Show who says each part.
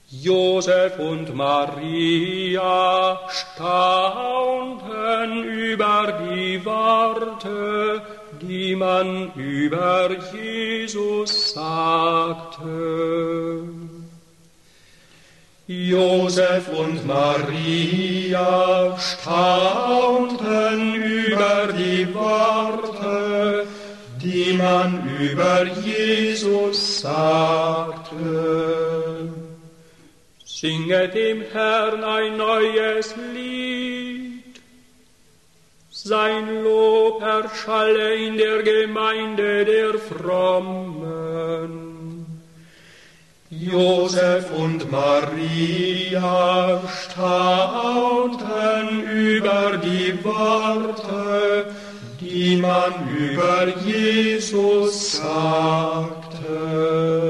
Speaker 1: Josef und Maria staunten über die Worte, die man über Jesus sagte. Josef und Maria staunten über die Worte, die man über Jesus sagte. Singet dem Herrn ein neues Lied, sein Lob erschalle in der Gemeinde der Frommen. Josef und Maria staunten über die Worte, die man über Jesus sagte.